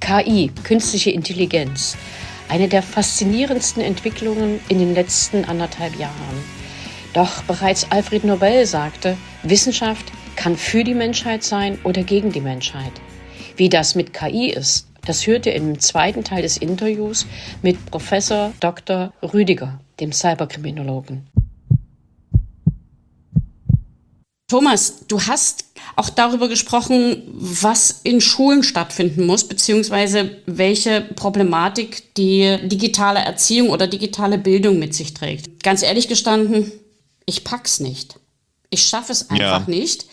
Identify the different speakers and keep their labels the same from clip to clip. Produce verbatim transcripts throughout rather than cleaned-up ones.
Speaker 1: K I, künstliche Intelligenz. Eine der faszinierendsten Entwicklungen in den letzten anderthalb Jahren. Doch bereits Alfred Nobel sagte, Wissenschaft kann für die Menschheit sein oder gegen die Menschheit. Wie das mit K I ist, das hört ihr im zweiten Teil des Interviews mit Professor Doktor Rüdiger, dem Cyberkriminologen. Thomas, du hast auch darüber gesprochen, was in Schulen stattfinden muss, beziehungsweise welche Problematik die digitale Erziehung oder digitale Bildung mit sich trägt. Ganz ehrlich gestanden, ich pack's nicht. Ich schaffe es einfach ja. nicht.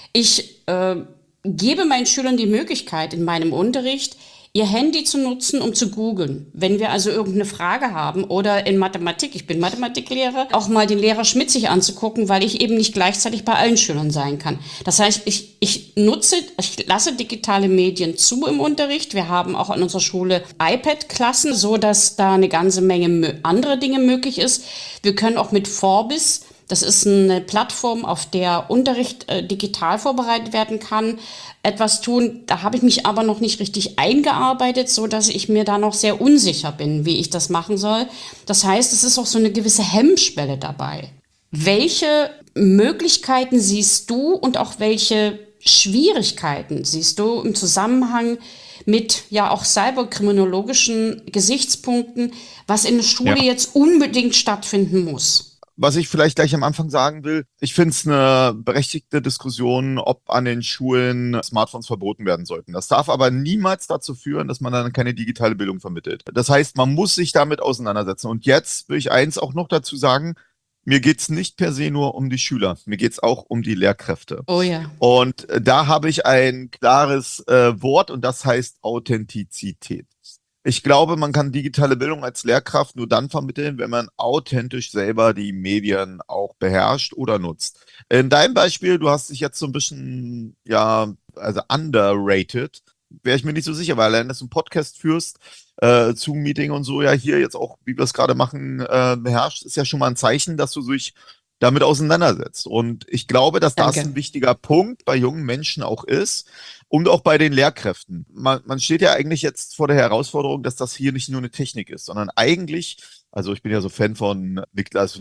Speaker 1: Ich äh, gebe meinen Schülern die Möglichkeit in meinem Unterricht, ihr Handy zu nutzen, um zu googeln. Wenn wir also irgendeine Frage haben oder in Mathematik, ich bin Mathematiklehrer, auch mal den Lehrer Schmidt sich anzugucken, weil ich eben nicht gleichzeitig bei allen Schülern sein kann. Das heißt, ich, ich nutze, ich lasse digitale Medien zu im Unterricht. Wir haben auch an unserer Schule iPad-Klassen, so dass da eine ganze Menge andere Dinge möglich ist. Wir können auch mit Vorbis, das ist eine Plattform, auf der Unterricht äh, digital vorbereitet werden kann, etwas tun. Da habe ich mich aber noch nicht richtig eingearbeitet, so dass ich mir da noch sehr unsicher bin, wie ich das machen soll. Das heißt, es ist auch so eine gewisse Hemmschwelle dabei. Welche Möglichkeiten siehst du und auch welche Schwierigkeiten siehst du im Zusammenhang mit ja auch cyberkriminologischen Gesichtspunkten, was in der Schule ja. jetzt unbedingt stattfinden muss?
Speaker 2: Was ich vielleicht gleich am Anfang sagen will, ich finde es eine berechtigte Diskussion, ob an den Schulen Smartphones verboten werden sollten. Das darf aber niemals dazu führen, dass man dann keine digitale Bildung vermittelt. Das heißt, man muss sich damit auseinandersetzen. Und jetzt will ich eins auch noch dazu sagen, mir geht's nicht per se nur um die Schüler, mir geht's auch um die Lehrkräfte.
Speaker 1: Oh ja.
Speaker 2: Und da habe ich ein klares äh, Wort und das heißt Authentizität. Ich glaube, man kann digitale Bildung als Lehrkraft nur dann vermitteln, wenn man authentisch selber die Medien auch beherrscht oder nutzt. In deinem Beispiel, du hast dich jetzt so ein bisschen, ja, also underrated, wäre ich mir nicht so sicher, weil allein, dass du einen Podcast führst, äh, Zoom-Meeting und so, ja, hier jetzt auch, wie wir es gerade machen, äh, beherrscht, ist ja schon mal ein Zeichen, dass du dich damit auseinandersetzt. Und ich glaube, dass
Speaker 1: Danke.
Speaker 2: das ein wichtiger Punkt bei jungen Menschen auch ist und auch bei den Lehrkräften. Man, man steht ja eigentlich jetzt vor der Herausforderung, dass das hier nicht nur eine Technik ist, sondern eigentlich, also ich bin ja so Fan von Niklas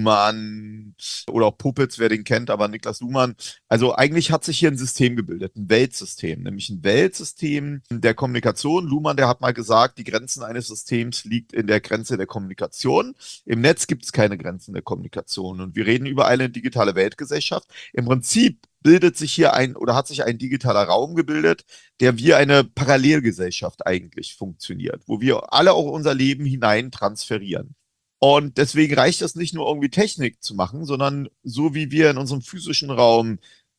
Speaker 2: Luhmann oder auch Puppets, wer den kennt, aber Niklas Luhmann, also eigentlich hat sich hier ein System gebildet, ein Weltsystem, nämlich ein Weltsystem der Kommunikation. Luhmann, der hat mal gesagt, die Grenzen eines Systems liegt in der Grenze der Kommunikation. Im Netz gibt es keine Grenzen der Kommunikation und wir reden über eine digitale Weltgesellschaft. Im Prinzip bildet sich hier ein oder hat sich ein digitaler Raum gebildet, der wie eine Parallelgesellschaft eigentlich funktioniert, wo wir alle auch unser Leben hinein transferieren. Und deswegen reicht es nicht nur irgendwie Technik zu machen, sondern so wie wir in unserem physischen Raum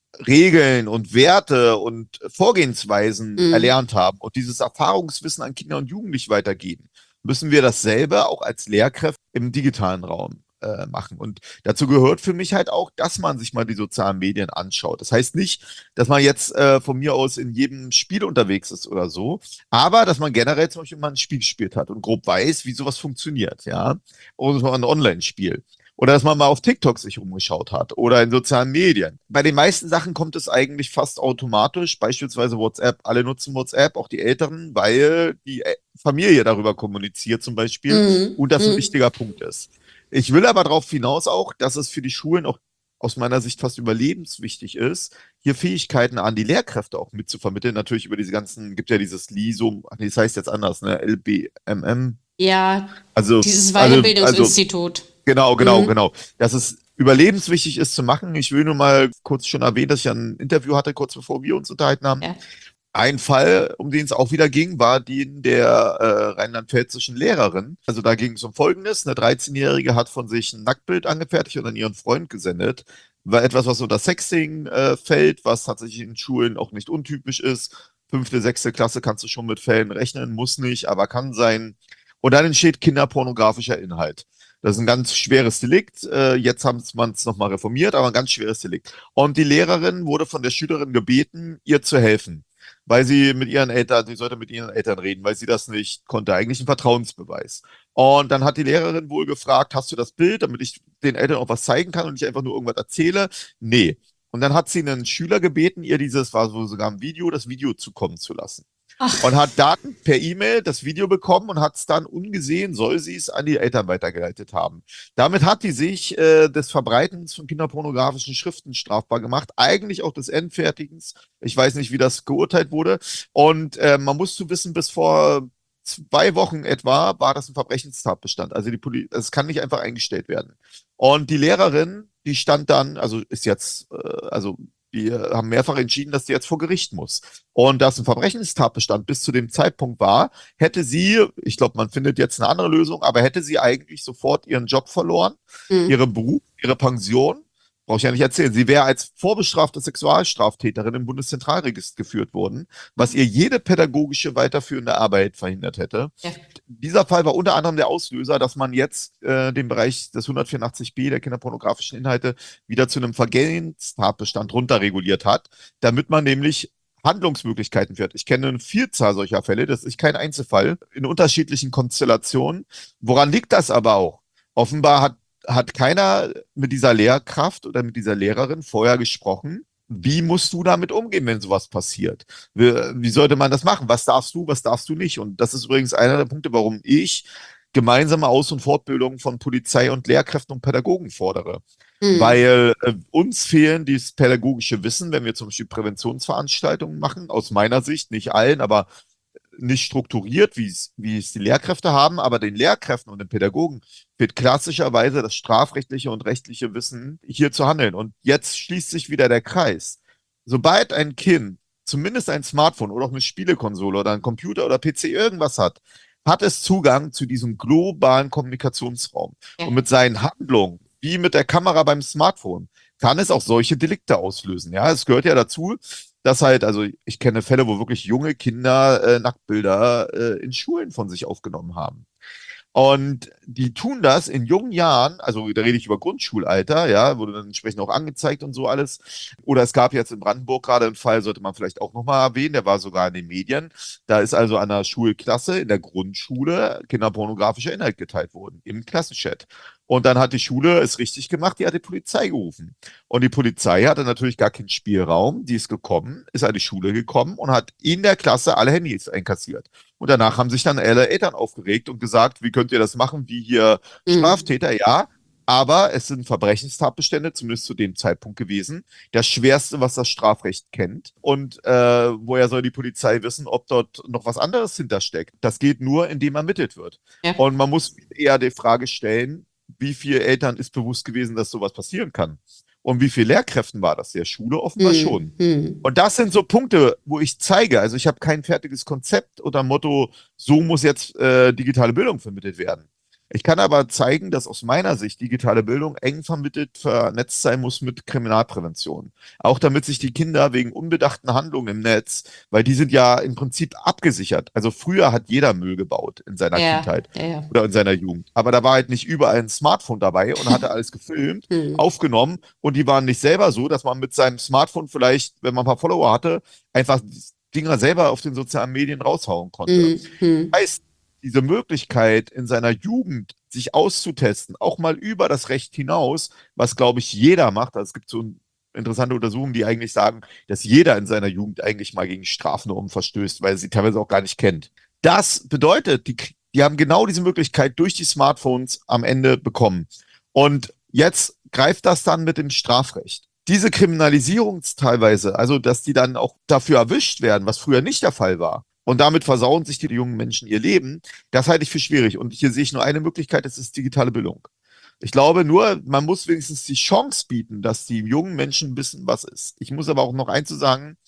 Speaker 2: Regeln und Werte und Vorgehensweisen
Speaker 1: Mhm.
Speaker 2: erlernt haben und dieses Erfahrungswissen an Kinder und Jugendliche weitergeben, müssen wir dasselbe auch als Lehrkräfte im digitalen Raum äh, machen. Und dazu gehört für mich halt auch, dass man sich mal die sozialen Medien anschaut. Das heißt nicht, dass man jetzt äh, von mir aus in jedem Spiel unterwegs ist oder so, aber dass man generell zum Beispiel mal ein Spiel gespielt hat und grob weiß, wie sowas funktioniert, ja. Und ein Online-Spiel. Oder dass man mal auf TikTok sich umgeschaut hat oder in sozialen Medien. Bei den meisten Sachen kommt es eigentlich fast automatisch, beispielsweise WhatsApp. Alle nutzen WhatsApp, auch die Älteren, weil die Familie darüber kommuniziert zum Beispiel
Speaker 1: Mhm.
Speaker 2: und das ein
Speaker 1: Mhm.
Speaker 2: wichtiger Punkt ist. Ich will aber darauf hinaus auch, dass es für die Schulen auch aus meiner Sicht fast überlebenswichtig ist, hier Fähigkeiten an die Lehrkräfte auch mitzuvermitteln. Natürlich über diese ganzen, gibt ja dieses LISO, ach nee, das heißt jetzt anders, ne, L B M M.
Speaker 1: Ja,
Speaker 2: Also,
Speaker 1: dieses
Speaker 2: also, also
Speaker 1: Weiterbildungsinstitut.
Speaker 2: Genau, genau,
Speaker 1: Mhm.
Speaker 2: genau. Dass es überlebenswichtig ist zu machen. Ich will nur mal kurz schon erwähnen, dass ich ein Interview hatte, kurz bevor wir uns unterhalten haben.
Speaker 1: Ja.
Speaker 2: Ein Fall, um den es auch wieder ging, war den der äh, rheinland-pfälzischen Lehrerin. Also da ging es um Folgendes. Eine dreizehnjährige hat von sich ein Nacktbild angefertigt und an ihren Freund gesendet. War etwas, was unter Sexting äh, fällt, was tatsächlich in Schulen auch nicht untypisch ist. Fünfte, sechste Klasse kannst du schon mit Fällen rechnen, muss nicht, aber kann sein. Und dann entsteht kinderpornografischer Inhalt. Das ist ein ganz schweres Delikt. Äh, jetzt haben man es nochmal reformiert, aber ein ganz schweres Delikt. Und die Lehrerin wurde von der Schülerin gebeten, ihr zu helfen, weil sie mit ihren Eltern, sie sollte mit ihren Eltern reden, weil sie das nicht konnte. Eigentlich ein Vertrauensbeweis. Und dann hat die Lehrerin wohl gefragt, hast du das Bild, damit ich den Eltern auch was zeigen kann und nicht einfach nur irgendwas erzähle? Nee. Und dann hat sie einen Schüler gebeten, ihr dieses, war so sogar ein Video, das Video zukommen zu lassen.
Speaker 1: Ach,
Speaker 2: und hat Daten per E-Mail, das Video bekommen und hat es dann ungesehen, soll sie es an die Eltern weitergeleitet haben. Damit hat die sich äh, des Verbreitens von kinderpornografischen Schriften strafbar gemacht, eigentlich auch des Endfertigens. Ich weiß nicht, wie das geurteilt wurde. Und äh, man muss zu wissen, bis vor zwei Wochen etwa war das ein Verbrechenstatbestand. Also die Poli es kann nicht einfach eingestellt werden. Und die Lehrerin, die stand dann, also ist jetzt, äh, also wir haben mehrfach entschieden, dass sie jetzt vor Gericht muss. Und da es ein Verbrechenstatbestand bis zu dem Zeitpunkt war, hätte sie, ich glaube, man findet jetzt eine andere Lösung, aber hätte sie eigentlich sofort ihren Job verloren,
Speaker 1: hm.
Speaker 2: ihren Beruf, ihre Pension. Brauche ich ja nicht erzählen. Sie wäre als vorbestrafte Sexualstraftäterin im Bundeszentralregister geführt worden, was ihr jede pädagogische weiterführende Arbeit verhindert hätte.
Speaker 1: Ja.
Speaker 2: Dieser Fall war unter anderem der Auslöser, dass man jetzt äh, den Bereich des hundertvierundachtzig b der kinderpornografischen Inhalte wieder zu einem Vergehen-Tatbestand runterreguliert hat, damit man nämlich Handlungsmöglichkeiten führt. Ich kenne eine Vielzahl solcher Fälle, das ist kein Einzelfall, in unterschiedlichen Konstellationen. Woran liegt das aber auch? Offenbar hat, hat keiner mit dieser Lehrkraft oder mit dieser Lehrerin vorher gesprochen. Wie musst du damit umgehen, wenn sowas passiert? Wie, wie sollte man das machen? Was darfst du, was darfst du nicht? Und das ist übrigens einer der Punkte, warum ich gemeinsame Aus- und Fortbildung von Polizei und Lehrkräften und Pädagogen fordere.
Speaker 1: Hm.
Speaker 2: Weil äh, uns fehlen dieses pädagogische Wissen, wenn wir zum Beispiel Präventionsveranstaltungen machen, aus meiner Sicht, nicht allen, aber nicht strukturiert, wie es, wie es die Lehrkräfte haben, aber den Lehrkräften und den Pädagogen wird klassischerweise das strafrechtliche und rechtliche Wissen hier zu handeln. Und jetzt schließt sich wieder der Kreis. Sobald ein Kind zumindest ein Smartphone oder auch eine Spielekonsole oder ein Computer oder P C irgendwas hat, hat es Zugang zu diesem globalen Kommunikationsraum.
Speaker 1: Ja.
Speaker 2: Und mit seinen Handlungen, wie mit der Kamera beim Smartphone, kann es auch solche Delikte auslösen. Ja, es gehört ja dazu, dass halt, also ich kenne Fälle, wo wirklich junge Kinder äh, Nacktbilder äh, in Schulen von sich aufgenommen haben. Und die tun das in jungen Jahren, also da rede ich über Grundschulalter, ja, wurde dann entsprechend auch angezeigt und so alles. Oder es gab jetzt in Brandenburg gerade einen Fall, sollte man vielleicht auch nochmal erwähnen, der war sogar in den Medien. Da ist also an der Schulklasse in der Grundschule kinderpornografischer Inhalt geteilt worden, im Klassenchat. Und dann hat die Schule es richtig gemacht, die hat die Polizei gerufen. Und die Polizei hatte natürlich gar keinen Spielraum, die ist gekommen, ist an die Schule gekommen und hat in der Klasse alle Handys einkassiert. Und danach haben sich dann alle Eltern aufgeregt und gesagt, wie könnt ihr das machen, wie hier
Speaker 1: Hm.
Speaker 2: Straftäter? Ja, aber es sind Verbrechenstatbestände, zumindest zu dem Zeitpunkt gewesen. Das Schwerste, was das Strafrecht kennt. Und äh, woher soll die Polizei wissen, ob dort noch was anderes hintersteckt? Das geht nur, indem ermittelt wird.
Speaker 1: Ja.
Speaker 2: Und man muss eher die Frage stellen, wie vielen Eltern ist bewusst gewesen, dass sowas passieren kann? Und wie viele Lehrkräften war das? Der Schule offenbar
Speaker 1: Hm.
Speaker 2: schon.
Speaker 1: Hm.
Speaker 2: Und das sind so Punkte, wo ich zeige, also ich habe kein fertiges Konzept oder Motto, so muss jetzt äh, digitale Bildung vermittelt werden. Ich kann aber zeigen, dass aus meiner Sicht digitale Bildung eng vermittelt, vernetzt sein muss mit Kriminalprävention. Auch damit sich die Kinder wegen unbedachten Handlungen im Netz, weil die sind ja im Prinzip abgesichert. Also früher hat jeder Müll gebaut in seiner
Speaker 1: Ja,
Speaker 2: Kindheit
Speaker 1: ja, ja.
Speaker 2: oder in seiner Jugend. Aber da war halt nicht überall ein Smartphone dabei und hatte alles gefilmt,
Speaker 1: Hm.
Speaker 2: aufgenommen und die waren nicht selber so, dass man mit seinem Smartphone vielleicht, wenn man ein paar Follower hatte, einfach die Dinger selber auf den sozialen Medien raushauen konnte.
Speaker 1: Hm. Hm.
Speaker 2: Heißt, diese Möglichkeit in seiner Jugend sich auszutesten, auch mal über das Recht hinaus, was glaube ich jeder macht. Also es gibt so interessante Untersuchungen, die eigentlich sagen, dass jeder in seiner Jugend eigentlich mal gegen Strafnormen verstößt, weil er sie teilweise auch gar nicht kennt. Das bedeutet, die, die haben genau diese Möglichkeit durch die Smartphones am Ende bekommen. Und jetzt greift das dann mit dem Strafrecht. Diese Kriminalisierung teilweise, also dass die dann auch dafür erwischt werden, was früher nicht der Fall war, und damit versauen sich die jungen Menschen ihr Leben, das halte ich für schwierig. Und hier sehe ich nur eine Möglichkeit, das ist digitale Bildung. Ich glaube nur, man muss wenigstens die Chance bieten, dass die jungen Menschen wissen, was ist. Ich muss aber auch noch eins zu sagen,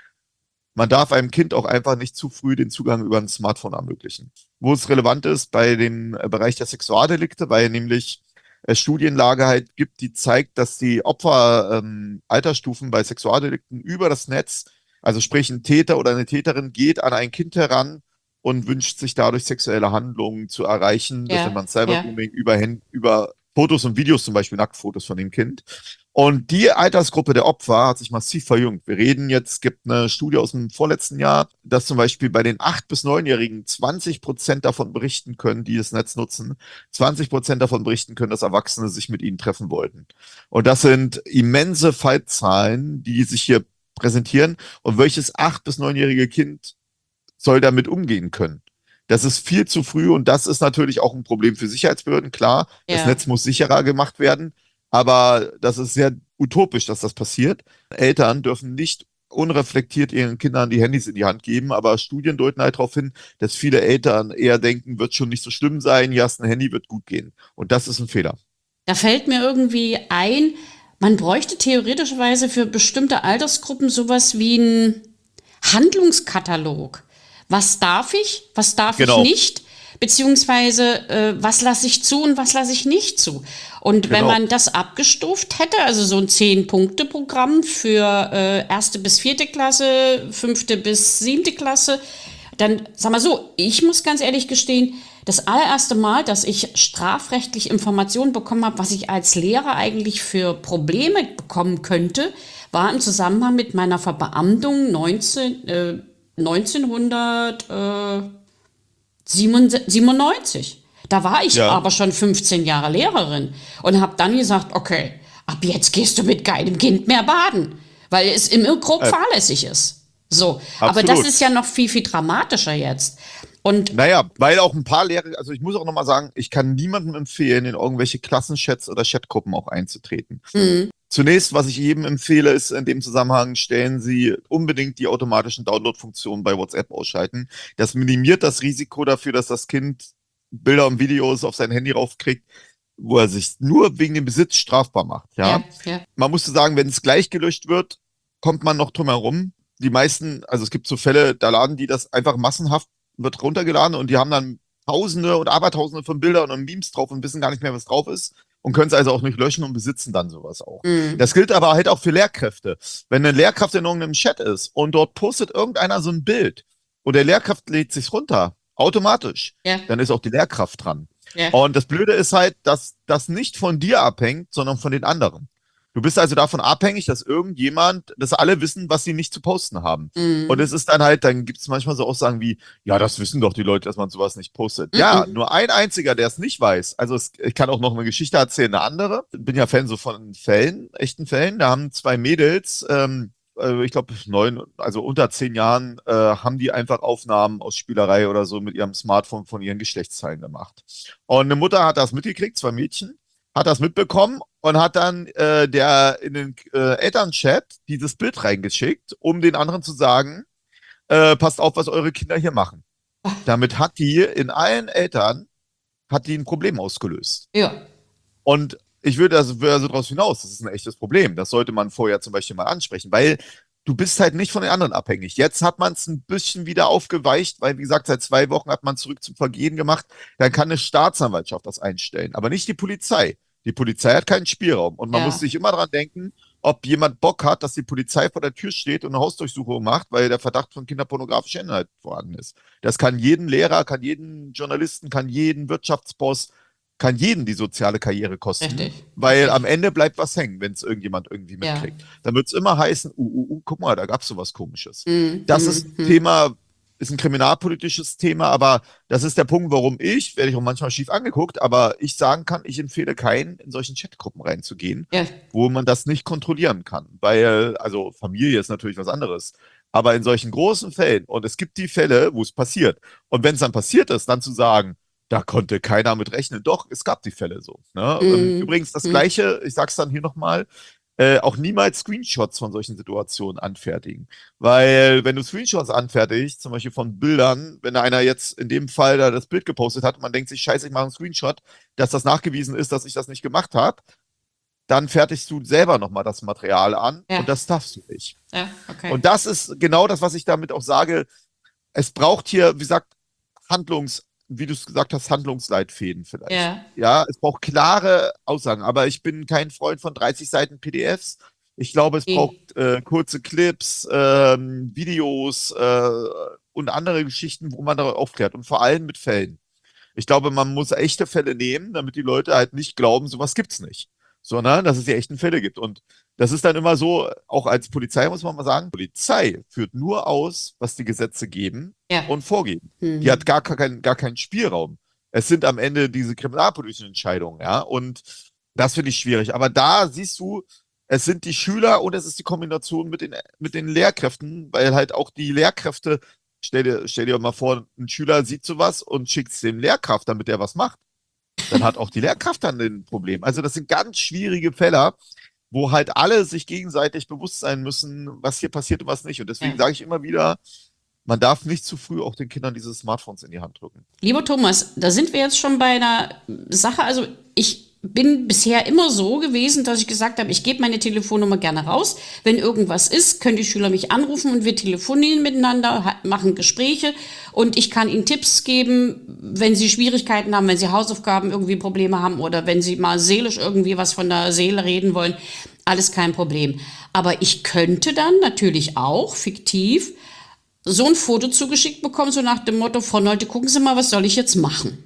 Speaker 2: man darf einem Kind auch einfach nicht zu früh den Zugang über ein Smartphone ermöglichen. Wo es relevant ist bei dem Bereich der Sexualdelikte, weil nämlich es Studienlage halt gibt, die zeigt, dass die Opfer-Altersstufen ähm, bei Sexualdelikten über das Netz, also sprich ein Täter oder eine Täterin geht an ein Kind heran und wünscht sich dadurch sexuelle Handlungen zu erreichen. Das nennt
Speaker 1: Ja,
Speaker 2: man
Speaker 1: ja.
Speaker 2: Cybergrooming über, über Fotos und Videos, zum Beispiel Nacktfotos von dem Kind. Und die Altersgruppe der Opfer hat sich massiv verjüngt. Wir reden jetzt, es gibt eine Studie aus dem vorletzten Jahr, dass zum Beispiel bei den acht- bis neunjährigen zwanzig Prozent davon berichten können, die das Netz nutzen, zwanzig Prozent davon berichten können, dass Erwachsene sich mit ihnen treffen wollten. Und das sind immense Fallzahlen, die sich hier präsentieren. Und welches acht- bis neunjährige Kind soll damit umgehen können. Das ist viel zu früh und das ist natürlich auch ein Problem für Sicherheitsbehörden. Klar, das
Speaker 1: Ja.
Speaker 2: Netz muss sicherer gemacht werden, aber das ist sehr utopisch, dass das passiert. Eltern dürfen nicht unreflektiert ihren Kindern die Handys in die Hand geben, aber Studien deuten halt darauf hin, dass viele Eltern eher denken, wird schon nicht so schlimm sein, hier hast ein Handy, wird gut gehen. Und das ist ein Fehler.
Speaker 1: Da fällt mir irgendwie ein, man bräuchte theoretischerweise für bestimmte Altersgruppen sowas wie einen Handlungskatalog. Was darf ich, was darf
Speaker 2: Genau.
Speaker 1: ich nicht? Beziehungsweise, äh, was lasse ich zu und was lasse ich nicht zu? Und wenn
Speaker 2: Genau.
Speaker 1: man das abgestuft hätte, also so ein Zehn-Punkte-Programm für äh, erste bis vierte Klasse, fünfte bis siebte Klasse, dann, sag mal so, ich muss ganz ehrlich gestehen, das allererste Mal, dass ich strafrechtlich Informationen bekommen habe, was ich als Lehrer eigentlich für Probleme bekommen könnte, war im Zusammenhang mit meiner Verbeamtung neunzehn, äh, neunzehnhundertsiebenundneunzig. Da war ich
Speaker 2: Ja.
Speaker 1: aber schon fünfzehn Jahre Lehrerin und habe dann gesagt, okay, ab jetzt gehst du mit keinem Kind mehr baden, weil es immer grob
Speaker 2: Äh.
Speaker 1: fahrlässig ist. So, aber
Speaker 2: Absolut.
Speaker 1: das ist ja noch viel, viel dramatischer jetzt. Und
Speaker 2: Naja, weil auch ein paar Lehrer, also ich muss auch nochmal sagen, ich kann niemandem empfehlen, in irgendwelche Klassenchats oder Chatgruppen auch einzutreten.
Speaker 1: mh,
Speaker 2: Zunächst, was ich jedem empfehle, ist in dem Zusammenhang, stellen Sie unbedingt die automatischen Download-Funktionen bei WhatsApp ausschalten. Das minimiert das Risiko dafür, dass das Kind Bilder und Videos auf sein Handy raufkriegt, wo er sich nur wegen dem Besitz strafbar macht. Ja?
Speaker 1: ja, ja,
Speaker 2: Man musste sagen, wenn es gleich gelöscht wird, kommt man noch drum herum. Die meisten, also es gibt so Fälle, da laden die das einfach massenhaft, wird runtergeladen und die haben dann Tausende und Abertausende von Bildern und Memes drauf und wissen gar nicht mehr, was drauf ist und können es also auch nicht löschen und besitzen dann sowas auch.
Speaker 1: mh,
Speaker 2: Das gilt aber halt auch für Lehrkräfte. Wenn eine Lehrkraft in irgendeinem Chat ist und dort postet irgendeiner so ein Bild und der Lehrkraft lädt sich's runter, automatisch,
Speaker 1: ja,
Speaker 2: dann ist auch die Lehrkraft dran.
Speaker 1: ja,
Speaker 2: Und das Blöde ist halt, dass das nicht von dir abhängt, sondern von den anderen. Du bist also davon abhängig, dass irgendjemand, dass alle wissen, was sie nicht zu posten haben.
Speaker 1: mh,
Speaker 2: Und es ist dann halt, dann gibt es manchmal so Aussagen wie, ja, das wissen doch die Leute, dass man sowas nicht postet.
Speaker 1: Mhm.
Speaker 2: Ja, nur ein einziger, der es nicht weiß. Also es, ich kann auch noch eine Geschichte erzählen, eine andere. Bin ja Fan so von Fällen, echten Fällen. Da haben zwei Mädels, ähm, äh, ich glaube neun, also unter zehn Jahren, äh, haben die einfach Aufnahmen aus Spielerei oder so mit ihrem Smartphone von ihren Geschlechtsteilen gemacht. Und eine Mutter hat das mitgekriegt, zwei Mädchen, hat das mitbekommen und hat dann äh, der in den äh, Elternchat dieses Bild reingeschickt, um den anderen zu sagen, äh, passt auf, was eure Kinder hier machen. Damit hat die in allen Eltern, hat die ein Problem ausgelöst.
Speaker 1: ja,
Speaker 2: Und ich würde also, würde also daraus hinaus, das ist ein echtes Problem. Das sollte man vorher zum Beispiel mal ansprechen, weil du bist halt nicht von den anderen abhängig. Jetzt hat man es ein bisschen wieder aufgeweicht, weil, wie gesagt, seit zwei Wochen hat man zurück zum Vergehen gemacht. Dann kann eine Staatsanwaltschaft das einstellen, aber nicht die Polizei. Die Polizei hat keinen Spielraum. Und man
Speaker 1: Ja.
Speaker 2: muss sich immer dran denken, ob jemand Bock hat, dass die Polizei vor der Tür steht und eine Hausdurchsuchung macht, weil der Verdacht von kinderpornografischer Inhalt vorhanden ist. Das kann jeden Lehrer, kann jeden Journalisten, kann jeden Wirtschaftsboss, kann jeden die soziale Karriere kosten.
Speaker 1: Richtig.
Speaker 2: Weil
Speaker 1: Richtig.
Speaker 2: am Ende bleibt was hängen, wenn es irgendjemand irgendwie
Speaker 1: Ja.
Speaker 2: mitkriegt. Dann wird es immer heißen, uh, uh, uh, guck mal, da gab es sowas Komisches.
Speaker 1: Mhm.
Speaker 2: Das
Speaker 1: Mhm.
Speaker 2: ist
Speaker 1: Mhm.
Speaker 2: Thema, ist ein kriminalpolitisches Thema, aber das ist der Punkt, warum ich, werde ich auch manchmal schief angeguckt, aber ich sagen kann, ich empfehle keinen, in solchen Chatgruppen reinzugehen,
Speaker 1: Ja,
Speaker 2: wo man das nicht kontrollieren kann. Weil, also Familie ist natürlich was anderes. Aber in solchen großen Fällen, und es gibt die Fälle, wo es passiert. Und wenn es dann passiert ist, dann zu sagen, da konnte keiner mit rechnen. Doch, es gab die Fälle so. Ne?
Speaker 1: Mhm.
Speaker 2: Ähm, Übrigens das
Speaker 1: Mhm.
Speaker 2: Gleiche, ich sag's dann hier nochmal, äh, auch niemals Screenshots von solchen Situationen anfertigen. Weil wenn du Screenshots anfertigst, zum Beispiel von Bildern, wenn da einer jetzt in dem Fall da das Bild gepostet hat und man denkt sich, scheiße, ich mache einen Screenshot, dass das nachgewiesen ist, dass ich das nicht gemacht habe, dann fertigst du selber nochmal das Material an
Speaker 1: Ja.
Speaker 2: und das darfst du nicht.
Speaker 1: ja, okay.
Speaker 2: Und das ist genau das, was ich damit auch sage. Es braucht hier, wie gesagt, Handlungs, wie du es gesagt hast, Handlungsleitfäden vielleicht.
Speaker 1: Ja.
Speaker 2: Ja, es braucht klare Aussagen, aber ich bin kein Freund von dreißig Seiten P D Fs. Ich glaube, es
Speaker 1: Nee.
Speaker 2: braucht äh, kurze Clips, ähm, Videos äh, und andere Geschichten, wo man darüber aufklärt und vor allem mit Fällen. Ich glaube, man muss echte Fälle nehmen, damit die Leute halt nicht glauben, sowas gibt's nicht, sondern dass es die echten Fälle gibt. Und das ist dann immer so, auch als Polizei muss man mal sagen, Polizei führt nur aus, was die Gesetze geben
Speaker 1: Ja.
Speaker 2: und vorgeben.
Speaker 1: Mhm.
Speaker 2: Die hat gar keinen, gar keinen Spielraum. Es sind am Ende diese kriminalpolitischen Entscheidungen, ja, und das finde ich schwierig. Aber da siehst du, es sind die Schüler und es ist die Kombination mit den, mit den Lehrkräften, weil halt auch die Lehrkräfte Stell dir, stell dir mal vor, ein Schüler sieht sowas und schickt es dem Lehrkraft, damit er was macht. Dann hat auch die Lehrkraft dann ein Problem. Also das sind ganz schwierige Fälle, wo halt alle sich gegenseitig bewusst sein müssen, was hier passiert und was nicht. Und deswegen
Speaker 1: Ja.
Speaker 2: sage ich immer wieder, man darf nicht zu früh auch den Kindern diese Smartphones in die Hand drücken.
Speaker 1: Lieber Thomas, da sind wir jetzt schon bei einer Sache. Also ich bin bisher immer so gewesen, dass ich gesagt habe, ich gebe meine Telefonnummer gerne raus. Wenn irgendwas ist, können die Schüler mich anrufen und wir telefonieren miteinander, ha- machen Gespräche und ich kann ihnen Tipps geben, wenn sie Schwierigkeiten haben, wenn sie Hausaufgaben irgendwie Probleme haben oder wenn sie mal seelisch irgendwie was von der Seele reden wollen. Alles kein Problem. Aber ich könnte dann natürlich auch fiktiv so ein Foto zugeschickt bekommen, so nach dem Motto, Frau Nolte, gucken Sie mal, was soll ich jetzt machen?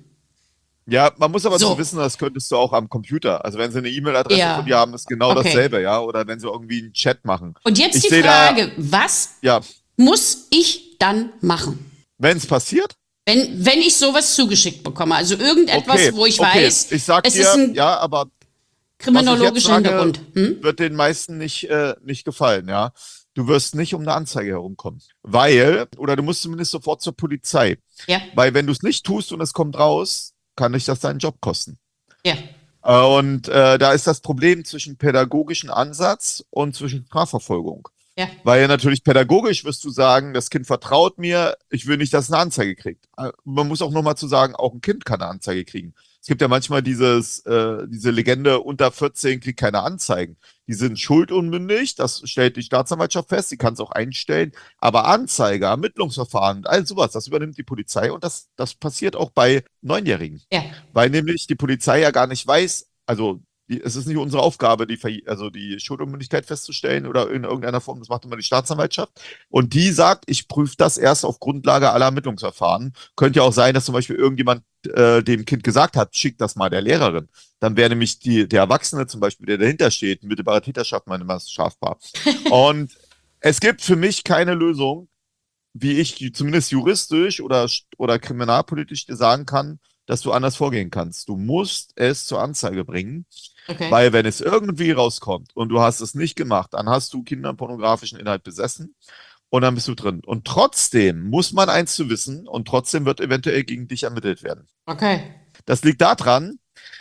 Speaker 2: Ja, man muss aber
Speaker 1: So.
Speaker 2: so wissen, das könntest du auch am Computer. Also wenn sie eine E-Mail-Adresse
Speaker 1: Ja.
Speaker 2: von dir haben, ist genau
Speaker 1: Okay.
Speaker 2: dasselbe, ja. Oder wenn sie irgendwie einen Chat machen.
Speaker 1: Und jetzt
Speaker 2: Ich
Speaker 1: die
Speaker 2: sehe da-
Speaker 1: Frage, was
Speaker 2: Ja,
Speaker 1: muss ich dann machen?
Speaker 2: wenn es passiert,
Speaker 1: Wenn, wenn ich sowas zugeschickt bekomme, also irgendetwas,
Speaker 2: okay,
Speaker 1: wo ich
Speaker 2: okay.
Speaker 1: weiß,
Speaker 2: Ich sag
Speaker 1: es
Speaker 2: dir,
Speaker 1: ist ein
Speaker 2: ja, aber
Speaker 1: kriminologischer
Speaker 2: was ich jetzt sage,
Speaker 1: Hintergrund. Hm?
Speaker 2: wird den meisten nicht, äh, nicht gefallen, ja. Du wirst nicht um eine Anzeige herumkommen. Weil, oder du musst zumindest sofort zur Polizei.
Speaker 1: Ja,
Speaker 2: Weil wenn du es nicht tust und es kommt raus, kann dich das deinen Job kosten.
Speaker 1: ja,
Speaker 2: Äh, Und äh, da ist das Problem zwischen pädagogischen Ansatz und zwischen Strafverfolgung.
Speaker 1: ja,
Speaker 2: Weil natürlich pädagogisch wirst du sagen, das Kind vertraut mir, ich will nicht, dass es eine Anzeige kriegt. Äh, Man muss auch nochmal zu sagen, auch ein Kind kann eine Anzeige kriegen. Es gibt ja manchmal dieses, äh, diese Legende, unter vierzehn kriegt keine Anzeigen. Die sind schuldunmündig, das stellt die Staatsanwaltschaft fest, sie kann es auch einstellen. Aber Anzeige, Ermittlungsverfahren, all sowas, das übernimmt die Polizei und das, das passiert auch bei Neunjährigen.
Speaker 1: ja.
Speaker 2: Weil nämlich die Polizei ja gar nicht weiß, also die, es ist nicht unsere Aufgabe, die, Ver- also die Schuldunmündigkeit festzustellen oder in irgendeiner Form, das macht immer die Staatsanwaltschaft. Und die sagt, ich prüfe das erst auf Grundlage aller Ermittlungsverfahren. Könnte ja auch sein, dass zum Beispiel irgendjemand äh, dem Kind gesagt hat, schick das mal der Lehrerin. Dann wäre nämlich die, der Erwachsene zum Beispiel, der dahinter steht, mittelbare Täterschaft, meine immer strafbar. Und es gibt für mich keine Lösung, wie ich zumindest juristisch oder, oder kriminalpolitisch dir sagen kann, dass du anders vorgehen kannst. Du musst es zur Anzeige bringen,
Speaker 1: Okay.
Speaker 2: weil wenn es irgendwie rauskommt und du hast es nicht gemacht, dann hast du kinderpornografischen Inhalt besessen und dann bist du drin. Und trotzdem muss man eins zu wissen und trotzdem wird eventuell gegen dich ermittelt werden.
Speaker 1: Okay.
Speaker 2: Das liegt daran,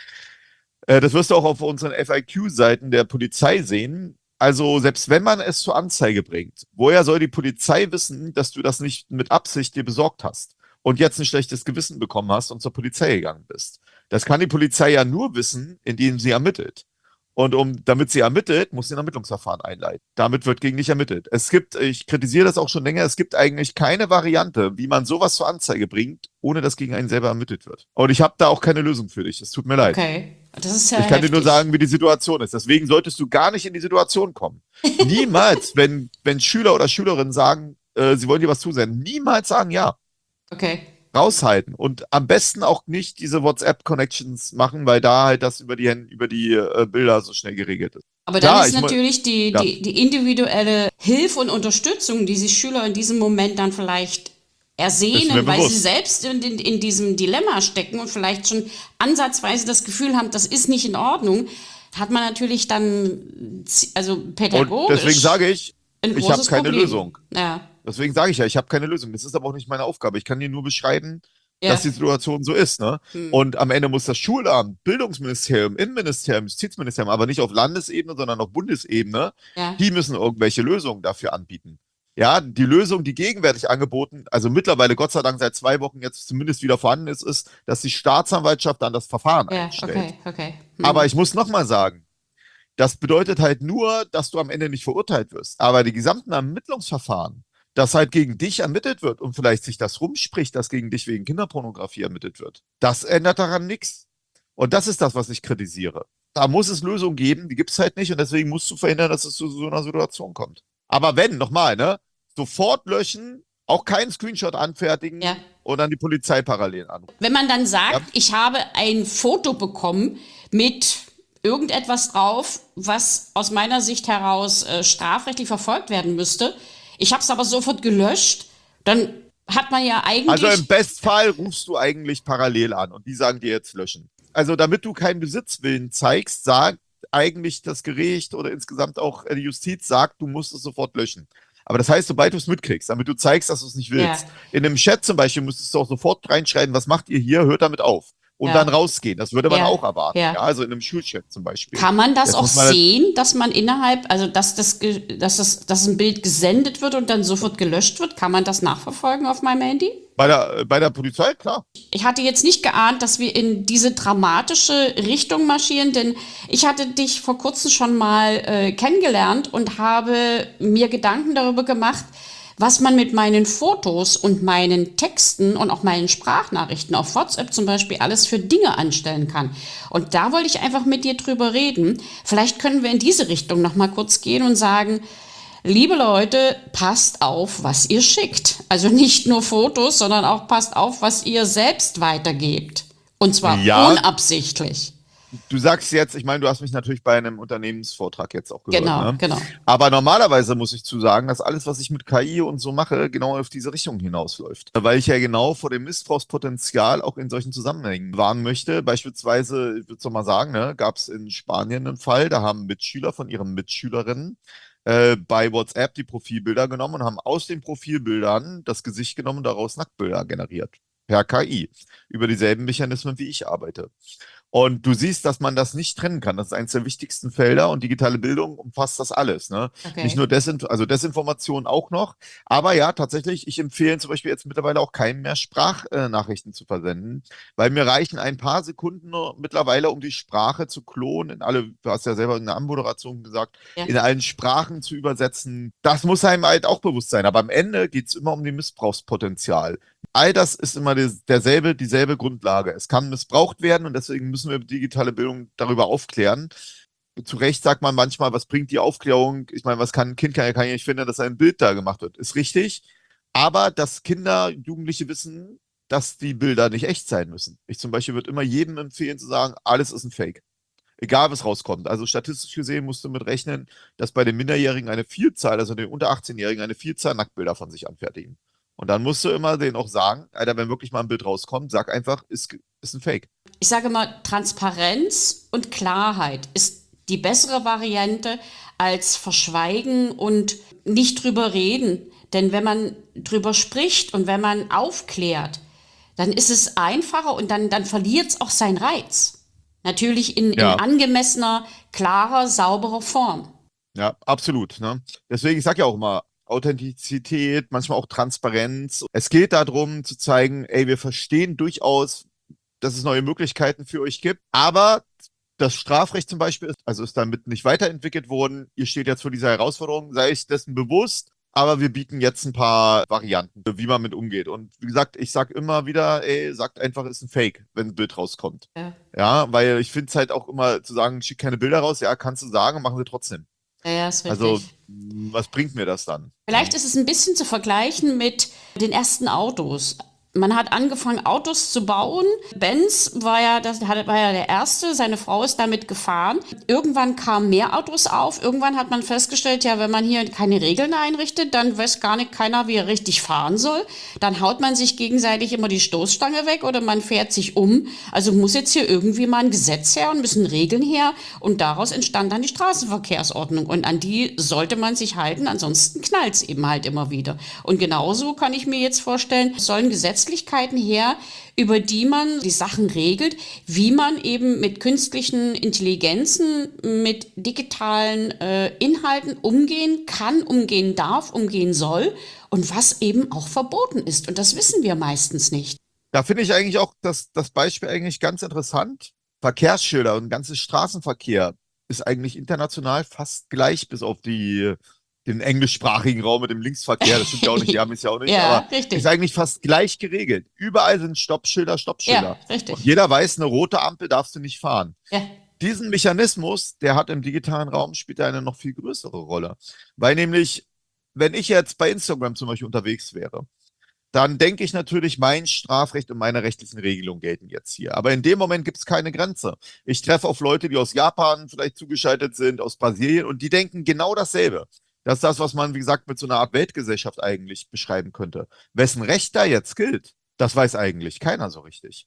Speaker 2: äh, das wirst du auch auf unseren F A Q-Seiten der Polizei sehen. Also selbst wenn man es zur Anzeige bringt, woher soll die Polizei wissen, dass du das nicht mit Absicht dir besorgt hast und jetzt ein schlechtes Gewissen bekommen hast und zur Polizei gegangen bist? Das kann die Polizei ja nur wissen, indem sie ermittelt. Und um, damit sie ermittelt, muss sie ein Ermittlungsverfahren einleiten. Damit wird gegen dich ermittelt. Es gibt, ich kritisiere das auch schon länger, es gibt eigentlich keine Variante, wie man sowas zur Anzeige bringt, ohne dass gegen einen selber ermittelt wird. Und ich habe da auch keine Lösung für dich. Es tut mir leid.
Speaker 1: Okay. Das ist ja
Speaker 2: Ich kann dir nur
Speaker 1: heftig.
Speaker 2: sagen, wie die Situation ist. Deswegen solltest du gar nicht in die Situation kommen. Niemals, wenn, wenn Schüler oder Schülerinnen sagen, äh, sie wollen dir was zusenden, niemals sagen ja.
Speaker 1: Okay.
Speaker 2: Raushalten. Und am besten auch nicht diese WhatsApp-Connections machen, weil da halt das über die, Hände- über die äh, Bilder so schnell geregelt ist.
Speaker 1: Aber dann
Speaker 2: Klar,
Speaker 1: ist
Speaker 2: ich mu-
Speaker 1: natürlich die,
Speaker 2: ja.
Speaker 1: die, die individuelle Hilfe und Unterstützung, die sich Schüler in diesem Moment dann vielleicht
Speaker 2: Ist mir
Speaker 1: ersehnen, weil
Speaker 2: bewusst.
Speaker 1: sie selbst in, in, in diesem Dilemma stecken und vielleicht schon ansatzweise das Gefühl haben, das ist nicht in Ordnung, hat man natürlich dann, zi- also
Speaker 2: Und
Speaker 1: pädagogisch
Speaker 2: deswegen sage ich,
Speaker 1: ein
Speaker 2: ich habe
Speaker 1: großes
Speaker 2: keine
Speaker 1: Problem.
Speaker 2: Lösung.
Speaker 1: Ja,
Speaker 2: Deswegen sage ich ja, ich habe keine Lösung. Das ist aber auch nicht meine Aufgabe. Ich kann dir nur beschreiben,
Speaker 1: ja.
Speaker 2: dass die Situation so ist. Ne?
Speaker 1: Hm.
Speaker 2: Und am Ende muss das Schulamt, Bildungsministerium, Innenministerium, Justizministerium, aber nicht auf Landesebene, sondern auf Bundesebene,
Speaker 1: Ja.
Speaker 2: die müssen irgendwelche Lösungen dafür anbieten. Ja, die Lösung, die gegenwärtig angeboten, also mittlerweile Gott sei Dank seit zwei Wochen jetzt zumindest wieder vorhanden ist, ist, dass die Staatsanwaltschaft dann das Verfahren
Speaker 1: Ja,
Speaker 2: einstellt.
Speaker 1: okay, okay. Hm.
Speaker 2: Aber ich muss nochmal sagen, das bedeutet halt nur, dass du am Ende nicht verurteilt wirst. Aber die gesamten Ermittlungsverfahren, dass halt gegen dich ermittelt wird und vielleicht sich das rumspricht, dass gegen dich wegen Kinderpornografie ermittelt wird, das ändert daran nichts. Und das ist das, was ich kritisiere. Da muss es Lösungen geben, die gibt es halt nicht und deswegen musst du verhindern, dass es zu so einer Situation kommt. Aber wenn, nochmal, ne, sofort löschen, auch keinen Screenshot anfertigen
Speaker 1: Ja.
Speaker 2: und dann die Polizei parallel anrufen.
Speaker 1: Wenn man dann sagt,
Speaker 2: Ja.
Speaker 1: ich habe ein Foto bekommen mit irgendetwas drauf, was aus meiner Sicht heraus äh, strafrechtlich verfolgt werden müsste, ich habe es aber sofort gelöscht, dann hat man ja eigentlich...
Speaker 2: Also im Bestfall rufst du eigentlich parallel an und die sagen dir jetzt löschen. Also damit du keinen Besitzwillen zeigst, sagt eigentlich das Gericht oder insgesamt auch die Justiz sagt, du musst es sofort löschen. Aber das heißt, sobald du es mitkriegst, damit du zeigst, dass du es nicht
Speaker 1: Ja,
Speaker 2: willst. In einem Chat zum Beispiel müsstest du auch sofort reinschreiben, was macht ihr hier, hört damit auf. Und dann
Speaker 1: ja,
Speaker 2: rausgehen. Das würde man
Speaker 1: ja,
Speaker 2: auch erwarten.
Speaker 1: ja.
Speaker 2: Ja, also in einem Schulchat zum Beispiel.
Speaker 1: Kann man das
Speaker 2: Jetzt
Speaker 1: auch
Speaker 2: muss man halt
Speaker 1: sehen, dass man innerhalb, also dass das, ge- dass das, dass ein Bild gesendet wird und dann sofort gelöscht wird? Kann man das nachverfolgen auf meinem Handy?
Speaker 2: bei der, bei der Polizei, klar.
Speaker 1: Ich hatte jetzt nicht geahnt, dass wir in diese dramatische Richtung marschieren, denn ich hatte dich vor kurzem schon mal äh, kennengelernt und habe mir Gedanken darüber gemacht, was man mit meinen Fotos und meinen Texten und auch meinen Sprachnachrichten auf WhatsApp zum Beispiel alles für Dinge anstellen kann. Und da wollte ich einfach mit dir drüber reden. Vielleicht können wir in diese Richtung noch mal kurz gehen und sagen, liebe Leute, passt auf, was ihr schickt. Also nicht nur Fotos, sondern auch passt auf, was ihr selbst weitergebt. Und zwar
Speaker 2: Ja,
Speaker 1: unabsichtlich.
Speaker 2: du sagst jetzt, ich meine, du hast mich natürlich bei einem Unternehmensvortrag jetzt auch gehört,
Speaker 1: Genau,
Speaker 2: ne?
Speaker 1: genau.
Speaker 2: Aber normalerweise muss ich zu sagen, dass alles, was ich mit K I und so mache, genau auf diese Richtung hinausläuft. Weil ich ja genau vor dem Missbrauchspotenzial auch in solchen Zusammenhängen warnen möchte. Beispielsweise, ich würde es doch mal sagen, ne, gab es in Spanien einen Fall, da haben Mitschüler von ihren Mitschülerinnen äh, bei WhatsApp die Profilbilder genommen und haben aus den Profilbildern das Gesicht genommen und daraus Nacktbilder generiert. Per K I. Über dieselben Mechanismen, wie ich arbeite. Und du siehst, dass man das nicht trennen kann. Das ist eines der wichtigsten Felder und digitale Bildung umfasst das alles. Ne? Nicht
Speaker 1: Okay.
Speaker 2: nur Desinf also Desinformation auch noch, aber ja, tatsächlich, ich empfehle zum Beispiel jetzt mittlerweile auch keinem mehr Sprachnachrichten zu versenden, weil mir reichen ein paar Sekunden nur mittlerweile, um die Sprache zu klonen, in alle, du hast ja selber in der Anmoderation gesagt,
Speaker 1: Ja.
Speaker 2: in allen Sprachen zu übersetzen. Das muss einem halt auch bewusst sein. Aber am Ende geht es immer um den Missbrauchspotenzial. All das ist immer des- derselbe, dieselbe Grundlage. Es kann missbraucht werden und deswegen müssen wir digitale Bildung darüber aufklären. Zu Recht sagt man manchmal, was bringt die Aufklärung? Ich meine, was kann ein Kind, kann, ja- kann ja nicht finden, dass ein Bild da gemacht wird. Ist richtig. Aber dass Kinder, Jugendliche wissen, dass die Bilder nicht echt sein müssen. Ich zum Beispiel würde immer jedem empfehlen zu sagen, alles ist ein Fake. Egal, was rauskommt. Also statistisch gesehen musst du mit rechnen, dass bei den Minderjährigen eine Vielzahl, also den unter achtzehn-Jährigen, eine Vielzahl Nacktbilder von sich anfertigen. Und dann musst du immer denen auch sagen, Alter, wenn wirklich mal ein Bild rauskommt, sag einfach, ist, ist ein Fake.
Speaker 1: Ich sage mal, Transparenz und Klarheit ist die bessere Variante als Verschweigen und nicht drüber reden. Denn wenn man drüber spricht und wenn man aufklärt, dann ist es einfacher und dann, dann verliert es auch seinen Reiz. Natürlich in, in
Speaker 2: Ja,
Speaker 1: angemessener, klarer, sauberer Form.
Speaker 2: ja, absolut. Ne? Deswegen, ich sage ja auch immer, Authentizität, manchmal auch Transparenz. Es geht darum zu zeigen, ey, wir verstehen durchaus, dass es neue Möglichkeiten für euch gibt, aber das Strafrecht zum Beispiel ist, also ist damit nicht weiterentwickelt worden. Ihr steht jetzt vor dieser Herausforderung, sei euch dessen bewusst, aber wir bieten jetzt ein paar Varianten, wie man mit umgeht. Und wie gesagt, ich sag immer wieder, ey, sagt einfach, ist ein Fake, wenn ein Bild rauskommt.
Speaker 1: Ja,
Speaker 2: Ja, weil ich finde es halt auch immer zu sagen, schick keine Bilder raus, ja, kannst du sagen, machen sie trotzdem.
Speaker 1: ja, ja, ist
Speaker 2: Also,
Speaker 1: richtig.
Speaker 2: mh, was bringt mir das dann?
Speaker 1: Vielleicht
Speaker 2: Ja,
Speaker 1: ist es ein bisschen zu vergleichen mit den ersten Autos. Man hat angefangen, Autos zu bauen. Benz war ja, das hatte- war ja der erste. Seine Frau ist damit gefahren. Irgendwann kamen mehr Autos auf. Irgendwann hat man festgestellt, ja, wenn man hier keine Regeln einrichtet, dann weiß gar nicht keiner, wie er richtig fahren soll. Dann haut man sich gegenseitig immer die Stoßstange weg oder man fährt sich um. Also muss jetzt hier irgendwie mal ein Gesetz her und müssen Regeln her. Und daraus entstand dann die Straßenverkehrsordnung. Und an die sollte man sich halten, ansonsten knallt es eben halt immer wieder. Und genauso kann ich mir jetzt vorstellen, es sollen Gesetzlichkeiten her, über die man die Sachen regelt, wie man eben mit künstlichen Intelligenzen, mit digitalen äh, Inhalten umgehen kann, umgehen darf, umgehen soll und was eben auch verboten ist. Und das wissen wir meistens nicht.
Speaker 2: da finde ich eigentlich auch das, das Beispiel eigentlich ganz interessant. Verkehrsschilder und ganzes Straßenverkehr ist eigentlich international fast gleich, bis auf die, den englischsprachigen Raum mit dem Linksverkehr. Das stimmt ja auch nicht, die haben es ja auch nicht,
Speaker 1: Ja,
Speaker 2: aber ist
Speaker 1: richtig.
Speaker 2: eigentlich fast gleich geregelt. Überall sind Stoppschilder,
Speaker 1: Ja,
Speaker 2: Stoppschilder. Und
Speaker 1: richtig.
Speaker 2: jeder weiß, eine rote Ampel darfst du nicht fahren.
Speaker 1: Ja,
Speaker 2: Diesen Mechanismus, der hat im digitalen Raum, spielt er eine noch viel größere Rolle. Weil nämlich, wenn ich jetzt bei Instagram zum Beispiel unterwegs wäre, dann denke ich natürlich, mein Strafrecht und meine rechtlichen Regelungen gelten jetzt hier. Aber in dem Moment gibt es keine Grenze. Ich treffe auf Leute, die aus Japan vielleicht zugeschaltet sind, aus Brasilien, und die denken genau dasselbe. Das ist das, was man, wie gesagt, mit so einer Art Weltgesellschaft eigentlich beschreiben könnte. Wessen Recht da jetzt gilt, das weiß eigentlich keiner so richtig.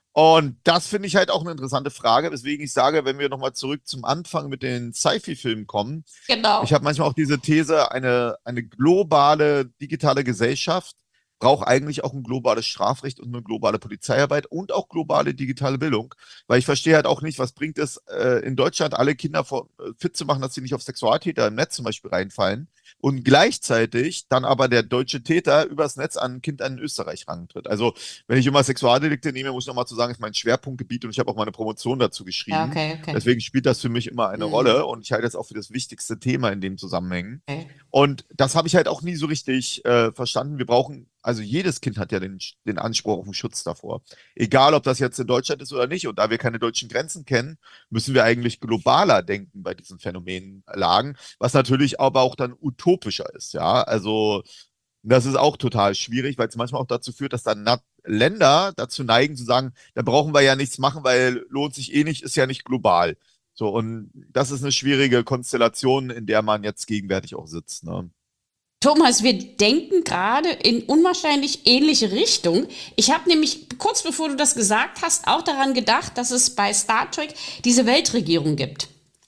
Speaker 2: Und das finde ich halt auch eine interessante Frage, weswegen ich sage, wenn wir nochmal zurück zum Anfang mit den Sci-Fi-Filmen kommen, ich
Speaker 1: Genau.
Speaker 2: habe manchmal auch diese These, eine, eine globale digitale Gesellschaft braucht eigentlich auch ein globales Strafrecht und eine globale Polizeiarbeit und auch globale digitale Bildung. Weil ich verstehe halt auch nicht, was bringt es, äh, in Deutschland alle Kinder vor, äh, fit zu machen, dass sie nicht auf Sexualtäter im Netz zum Beispiel reinfallen. Und gleichzeitig dann aber der deutsche Täter übers Netz an ein Kind in Österreich rantritt. Also, wenn ich immer Sexualdelikte nehme, muss ich nochmal zu sagen, ist mein Schwerpunktgebiet und ich habe auch meine Promotion dazu
Speaker 1: Ja,
Speaker 2: geschrieben.
Speaker 1: okay, okay.
Speaker 2: Deswegen spielt das für mich immer eine
Speaker 1: Hm,
Speaker 2: Rolle und ich halte das auch für das wichtigste Thema in dem Zusammenhang.
Speaker 1: okay.
Speaker 2: Und das habe ich halt auch nie so richtig äh, verstanden. Wir brauchen, also jedes Kind hat ja den, den Anspruch auf den Schutz davor. Egal, ob das jetzt in Deutschland ist oder nicht. Und da wir keine deutschen Grenzen kennen, müssen wir eigentlich globaler denken bei diesen Phänomenlagen, was natürlich aber auch dann utopischer ist. Ja, also das ist auch total schwierig, weil es manchmal auch dazu führt, dass dann Na- Länder dazu neigen zu sagen, da brauchen wir ja nichts machen, weil lohnt sich eh nicht, ist ja nicht global. So, und das ist eine schwierige Konstellation, in der man jetzt gegenwärtig auch sitzt. Ne?
Speaker 1: Thomas, wir denken gerade in unwahrscheinlich ähnliche Richtung. Ich habe nämlich kurz bevor du das gesagt hast, auch daran gedacht, dass es bei Star Trek diese Weltregierung gibt.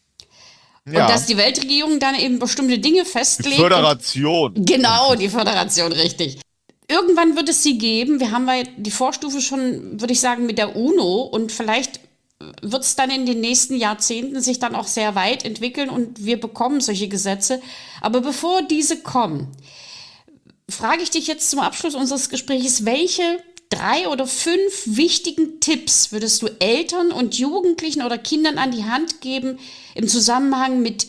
Speaker 1: Und dass
Speaker 2: Ja,
Speaker 1: die Weltregierung dann eben bestimmte Dinge
Speaker 2: die
Speaker 1: festlegt und
Speaker 2: Föderation.
Speaker 1: genau die Föderation, richtig. Irgendwann wird es sie geben. Wir haben ja die Vorstufe schon, würde ich sagen, mit der UNO und vielleicht wird es dann in den nächsten Jahrzehnten sich dann auch sehr weit entwickeln und wir bekommen solche Gesetze. Aber bevor diese kommen, frage ich dich jetzt zum Abschluss unseres Gesprächs, welche drei oder fünf wichtigen Tipps würdest du Eltern und Jugendlichen oder Kindern an die Hand geben im Zusammenhang mit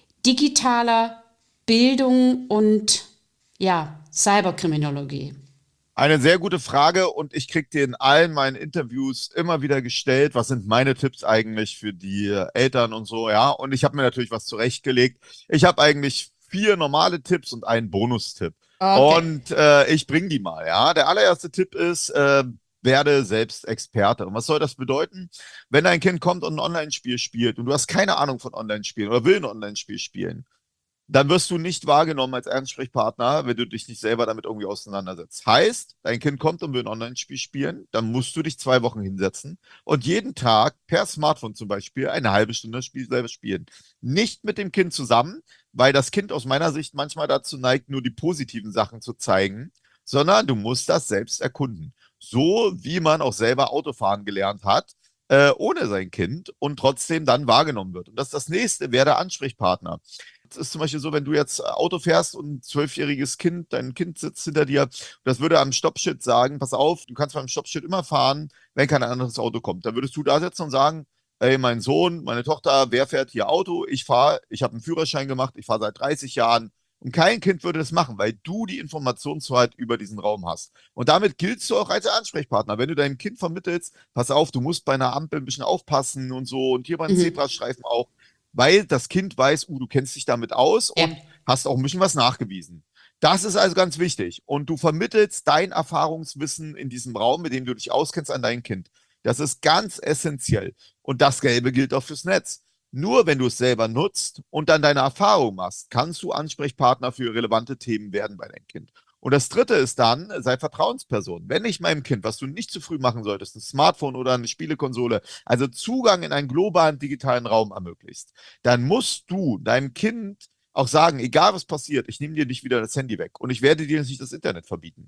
Speaker 1: digitaler Bildung und ja, Cyberkriminologie?
Speaker 2: Eine sehr gute Frage und ich kriege dir in allen meinen Interviews immer wieder gestellt, was sind meine Tipps eigentlich für die Eltern und so, ja. Und ich habe mir natürlich was zurechtgelegt. Ich habe eigentlich vier normale Tipps und einen Bonustipp.
Speaker 1: Okay.
Speaker 2: Und äh, ich bringe die mal, ja. Der allererste Tipp ist, äh, werde selbst Experte. Und was soll das bedeuten? Wenn dein Kind kommt und ein Online-Spiel spielt und du hast keine Ahnung von Online-Spielen oder will ein Online-Spiel spielen, dann wirst du nicht wahrgenommen als Ansprechpartner, wenn du dich nicht selber damit irgendwie auseinandersetzt. Heißt, dein Kind kommt und will ein Online-Spiel spielen, dann musst du dich zwei Wochen hinsetzen und jeden Tag per Smartphone zum Beispiel eine halbe Stunde das Spiel selber spielen. Nicht mit dem Kind zusammen, weil das Kind aus meiner Sicht manchmal dazu neigt, nur die positiven Sachen zu zeigen, sondern du musst das selbst erkunden. So wie man auch selber Autofahren gelernt hat, äh, ohne sein Kind und trotzdem dann wahrgenommen wird. Und das ist das nächste, wer der Ansprechpartner. Es ist zum Beispiel so, wenn du jetzt Auto fährst und ein zwölfjähriges Kind, dein Kind sitzt hinter dir, das würde am Stoppschild sagen, pass auf, du kannst beim Stoppschild immer fahren, wenn kein anderes Auto kommt. Dann würdest du da sitzen und sagen, ey, mein Sohn, meine Tochter, wer fährt hier Auto? Ich fahre, ich habe einen Führerschein gemacht, ich fahre seit dreißig Jahren. Und kein Kind würde das machen, weil du die Informationshoheit über diesen Raum hast. Und damit giltst du auch als Ansprechpartner. Wenn du deinem Kind vermittelst, pass auf, du musst bei einer Ampel ein bisschen aufpassen und so und hier beim
Speaker 1: Mhm.
Speaker 2: Zebrastreifen auch, weil das Kind weiß, uh, du kennst dich damit aus
Speaker 1: Ja.
Speaker 2: und hast auch ein bisschen was nachgewiesen. Das ist also ganz wichtig. Und du vermittelst dein Erfahrungswissen in diesem Raum, mit dem du dich auskennst, an dein Kind. Das ist ganz essentiell. Und das Gelbe gilt auch fürs Netz. Nur wenn du es selber nutzt und dann deine Erfahrung machst, kannst du Ansprechpartner für relevante Themen werden bei deinem Kind. Und das dritte ist dann, sei Vertrauensperson. Wenn ich meinem Kind, was du nicht zu früh machen solltest, ein Smartphone oder eine Spielekonsole, also Zugang in einen globalen digitalen Raum ermöglicht, dann musst du deinem Kind auch sagen, egal was passiert, ich nehme dir nicht wieder das Handy weg und ich werde dir nicht das Internet verbieten.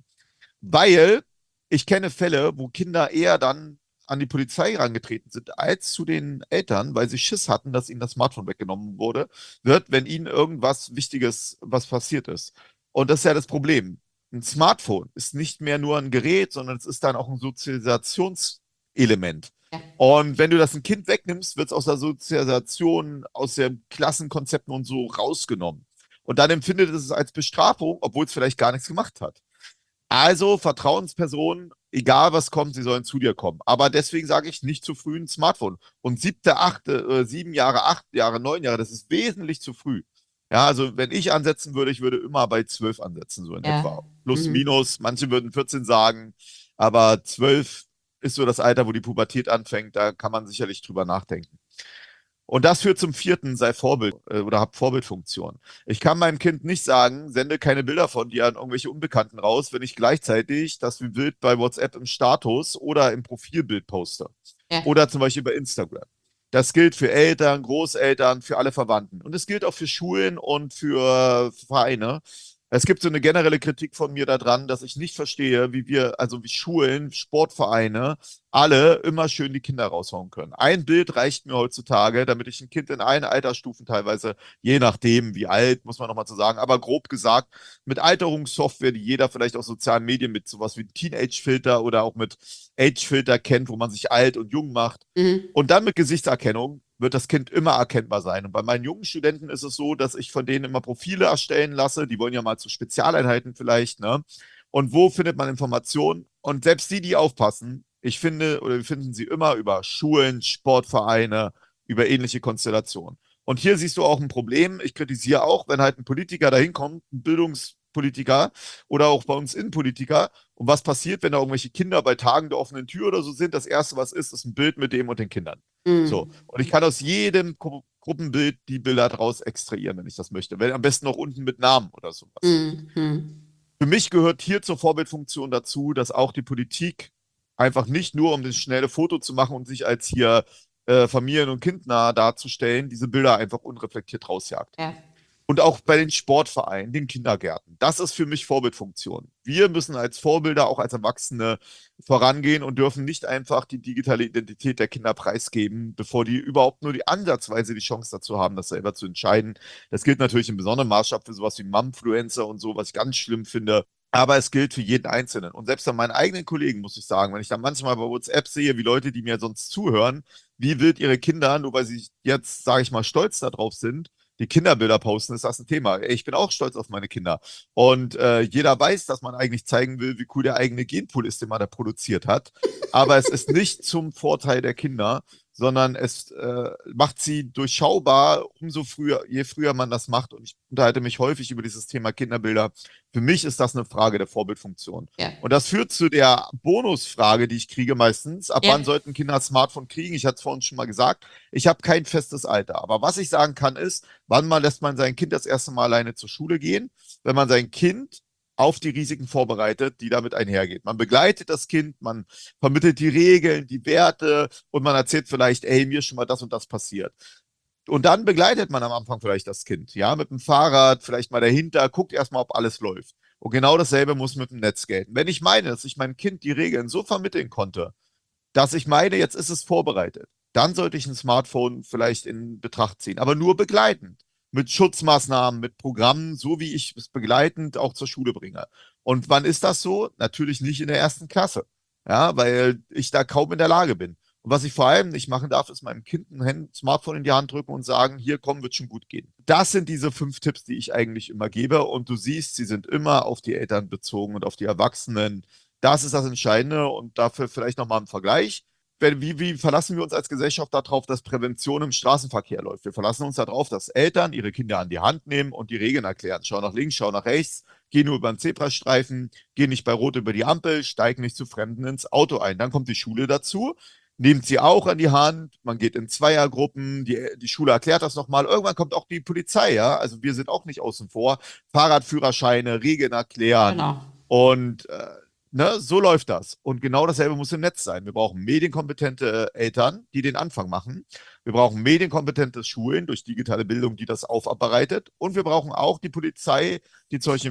Speaker 2: Weil ich kenne Fälle, wo Kinder eher dann an die Polizei herangetreten sind, als zu den Eltern, weil sie Schiss hatten, dass ihnen das Smartphone weggenommen wurde, wird, wenn ihnen irgendwas Wichtiges, was passiert ist. Und das ist ja das Problem. Ein Smartphone ist nicht mehr nur ein Gerät, sondern es ist dann auch ein Sozialisationselement.
Speaker 1: Ja.
Speaker 2: Und wenn du das ein Kind wegnimmst, wird es aus der Sozialisation, aus den Klassenkonzepten und so rausgenommen. Und dann empfindet es es als Bestrafung, obwohl es vielleicht gar nichts gemacht hat. Also Vertrauenspersonen, egal was kommt, sie sollen zu dir kommen. Aber deswegen sage ich nicht zu früh ein Smartphone. Und siebte, achte, äh, sieben Jahre, acht Jahre, neun Jahre, das ist wesentlich zu früh. Ja, also wenn ich ansetzen würde, ich würde immer bei zwölf ansetzen, so in etwa.
Speaker 1: Ja.
Speaker 2: Plus,
Speaker 1: Mhm.
Speaker 2: minus, manche würden vierzehn sagen, aber zwölf ist so das Alter, wo die Pubertät anfängt, da kann man sicherlich drüber nachdenken. Und das führt zum vierten, sei Vorbild äh, oder hab Vorbildfunktion. Ich kann meinem Kind nicht sagen, sende keine Bilder von dir an irgendwelche Unbekannten raus, wenn ich gleichzeitig das Bild bei WhatsApp im Status oder im Profilbild poste.
Speaker 1: Ja.
Speaker 2: Oder zum Beispiel bei Instagram. Das gilt für Eltern, Großeltern, für alle Verwandten. Und es gilt auch für Schulen und für Vereine. Es gibt so eine generelle Kritik von mir daran, dass ich nicht verstehe, wie wir, also wie Schulen, Sportvereine, alle immer schön die Kinder raushauen können. Ein Bild reicht mir heutzutage, damit ich ein Kind in allen Altersstufen teilweise, je nachdem wie alt, muss man nochmal zu sagen, aber grob gesagt, mit Alterungssoftware, die jeder vielleicht aus sozialen Medien mit sowas wie Teenage-Filter oder auch mit Age-Filter kennt, wo man sich alt und jung macht.
Speaker 1: Mhm.
Speaker 2: Und dann mit Gesichtserkennung wird das Kind immer erkennbar sein. Und bei meinen jungen Studenten ist es so, dass ich von denen immer Profile erstellen lasse. Die wollen ja mal zu Spezialeinheiten vielleicht, ne? Und wo findet man Informationen? Und selbst die, die aufpassen, ich finde, oder wir finden sie immer über Schulen, Sportvereine, über ähnliche Konstellationen. Und hier siehst du auch ein Problem. Ich kritisiere auch, wenn halt ein Politiker dahin kommt, ein Bildungspolitiker oder auch bei uns Innenpolitiker. Und was passiert, wenn da irgendwelche Kinder bei Tagen der offenen Tür oder so sind? Das Erste, was ist, ist ein Bild mit dem und den Kindern. So.
Speaker 1: Mhm.
Speaker 2: Und ich kann aus jedem Gru Gruppenbild die Bilder daraus extrahieren, wenn ich das möchte. Wenn, am besten noch unten mit Namen oder sowas.
Speaker 1: Mhm.
Speaker 2: Für mich gehört hier zur Vorbildfunktion dazu, dass auch die Politik einfach nicht nur, um das schnelle Foto zu machen und sich als hier äh, familien- und kindnah darzustellen, diese Bilder einfach unreflektiert rausjagt.
Speaker 1: Ja.
Speaker 2: Und auch bei den Sportvereinen, den Kindergärten. Das ist für mich Vorbildfunktion. Wir müssen als Vorbilder, auch als Erwachsene, vorangehen und dürfen nicht einfach die digitale Identität der Kinder preisgeben, bevor die überhaupt nur die ansatzweise die Chance dazu haben, das selber zu entscheiden. Das gilt natürlich im besonderen Maßstab für sowas wie Mumfluencer und so, was ich ganz schlimm finde. Aber es gilt für jeden Einzelnen. Und selbst an meinen eigenen Kollegen muss ich sagen, wenn ich dann manchmal bei WhatsApp sehe, wie Leute, die mir sonst zuhören, wie wild ihre Kinder, nur weil sie jetzt, sage ich mal, stolz darauf sind, die Kinderbilder posten, ist das ein Thema. Ich bin auch stolz auf meine Kinder. Und äh, jeder weiß, dass man eigentlich zeigen will, wie cool der eigene Genpool ist, den man da produziert hat. Aber es ist nicht zum Vorteil der Kinder, sondern es äh, macht sie durchschaubar, umso früher, je früher man das macht. Und ich unterhalte mich häufig über dieses Thema Kinderbilder. Für mich ist das eine Frage der Vorbildfunktion.
Speaker 1: Ja.
Speaker 2: Und das führt zu der Bonusfrage, die ich kriege meistens. Ab
Speaker 1: Ja.
Speaker 2: wann sollten Kinder ein Smartphone kriegen? Ich hatte es vorhin schon mal gesagt. Ich habe kein festes Alter. Aber was ich sagen kann ist, wann mal lässt man sein Kind das erste Mal alleine zur Schule gehen? Wenn man sein Kind auf die Risiken vorbereitet, die damit einhergeht. Man begleitet das Kind, man vermittelt die Regeln, die Werte und man erzählt vielleicht, ey, mir ist schon mal das und das passiert. Und dann begleitet man am Anfang vielleicht das Kind, ja, mit dem Fahrrad, vielleicht mal dahinter, guckt erstmal, ob alles läuft. Und genau dasselbe muss mit dem Netz gelten. Wenn ich meine, dass ich meinem Kind die Regeln so vermitteln konnte, dass ich meine, jetzt ist es vorbereitet, dann sollte ich ein Smartphone vielleicht in Betracht ziehen, aber nur begleitend. Mit Schutzmaßnahmen, mit Programmen, so wie ich es begleitend auch zur Schule bringe. Und wann ist das so? Natürlich nicht in der ersten Klasse, ja, weil ich da kaum in der Lage bin. Und was ich vor allem nicht machen darf, ist meinem Kind ein Smartphone in die Hand drücken und sagen, hier komm, wird schon gut gehen. Das sind diese fünf Tipps, die ich eigentlich immer gebe. Und du siehst, sie sind immer auf die Eltern bezogen und auf die Erwachsenen. Das ist das Entscheidende und dafür vielleicht nochmal ein Vergleich. Wie, wie verlassen wir uns als Gesellschaft darauf, dass Prävention im Straßenverkehr läuft? Wir verlassen uns darauf, dass Eltern ihre Kinder an die Hand nehmen und die Regeln erklären. Schau nach links, schau nach rechts, geh nur über den Zebrastreifen, geh nicht bei Rot über die Ampel, steig nicht zu Fremden ins Auto ein. Dann kommt die Schule dazu, nimmt sie auch an die Hand, man geht in Zweiergruppen, die, die Schule erklärt das nochmal. Irgendwann kommt auch die Polizei, ja. Also wir sind auch nicht außen vor. Fahrradführerscheine, Regeln erklären
Speaker 1: Genau.
Speaker 2: und äh, Ne, so läuft das. Und genau dasselbe muss im Netz sein. Wir brauchen medienkompetente Eltern, die den Anfang machen. Wir brauchen medienkompetente Schulen durch digitale Bildung, die das aufarbeitet. Und wir brauchen auch die Polizei, die solche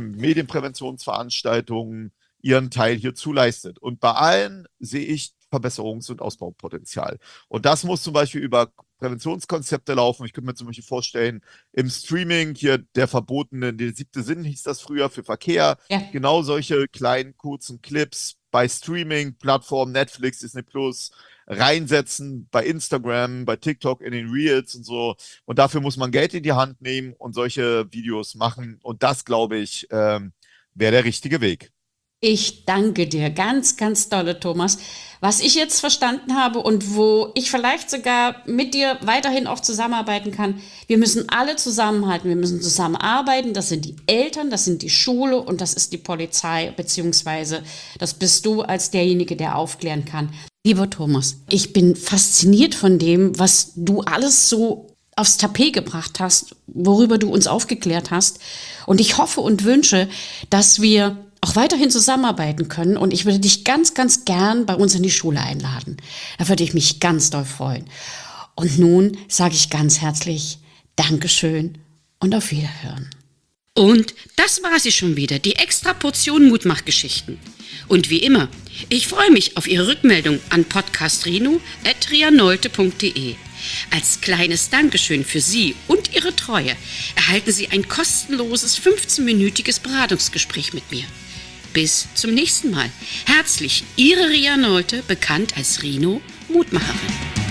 Speaker 2: Medienpräventionsveranstaltungen ihren Teil hierzu leistet. Und bei allen sehe ich Verbesserungs- und Ausbaupotenzial. Und das muss zum Beispiel über Präventionskonzepte laufen. Ich könnte mir zum Beispiel vorstellen, im Streaming, hier der verbotene, der siebte Sinn hieß das früher für Verkehr,
Speaker 1: Ja.
Speaker 2: genau solche kleinen, kurzen Clips bei Streaming-Plattformen, Netflix, Disney Plus, reinsetzen, bei Instagram, bei TikTok, in den Reels und so. Und dafür muss man Geld in die Hand nehmen und solche Videos machen. Und das, glaube ich, ähm, wäre der richtige Weg.
Speaker 1: Ich danke dir ganz, ganz dolle, Thomas. Was ich jetzt verstanden habe und wo ich vielleicht sogar mit dir weiterhin auch zusammenarbeiten kann, wir müssen alle zusammenhalten, wir müssen zusammenarbeiten. Das sind die Eltern, das sind die Schule und das ist die Polizei, beziehungsweise das bist du als derjenige, der aufklären kann. Lieber Thomas, ich bin fasziniert von dem, was du alles so aufs Tapet gebracht hast, worüber du uns aufgeklärt hast. Und ich hoffe und wünsche, dass wir auch weiterhin zusammenarbeiten können. Und ich würde dich ganz, ganz gern bei uns in die Schule einladen. Da würde ich mich ganz doll freuen. Und nun sage ich ganz herzlich Dankeschön und auf Wiederhören.
Speaker 3: Und das war sie schon wieder, die extra Portion Mutmachgeschichten. Und wie immer, ich freue mich auf Ihre Rückmeldung an podcastrino at rianolte punkt de. Als kleines Dankeschön für Sie und Ihre Treue erhalten Sie ein kostenloses fünfzehnminütiges Beratungsgespräch mit mir. Bis zum nächsten Mal. Herzlich, Ihre Ria Nolte, bekannt als Rino, Mutmacherin.